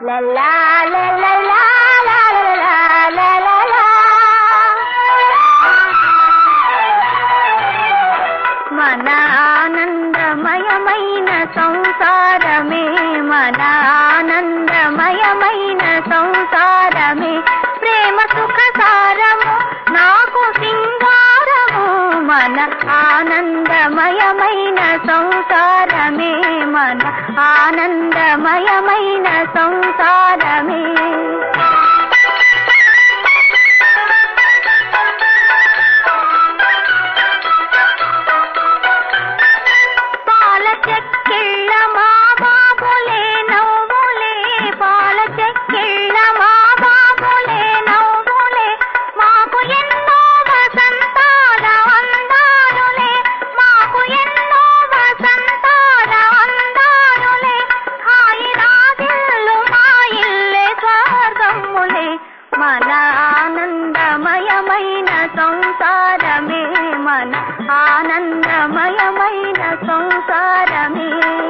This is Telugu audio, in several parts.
లలా లలా మన ఆనందమయమైన సంసారమే, మన ఆనందమయమైన సంసారమే, ప్రేమ సుఖ సారము నాకు సింగారము, మన ఆనందమయమైన సంసారమే, మన ఆనందమయమైన సంసారమే. మన ఆనందమయమైన సంసారమే, మన ఆనందమయమైన సంసారమే.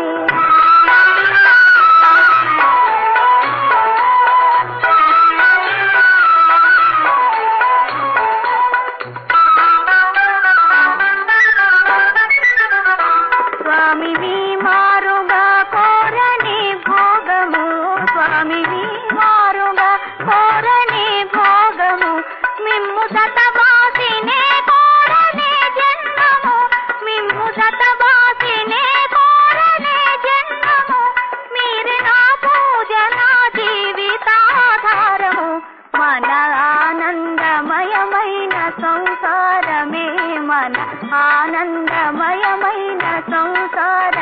స్వామివి మారుగా కోరని భోగము, స్వామివి మారుగా కోరని భోగము, మిమ్ము సతవాసినే కోరనే జన్మము, మిమ్ము సతవాసినే కోరనే జన్మము, మీరే నా పూజ నా జీవితాధారము, మన ఆనందమయమైన సంసారమే, మన ఆనందమయమైన సంసారమే.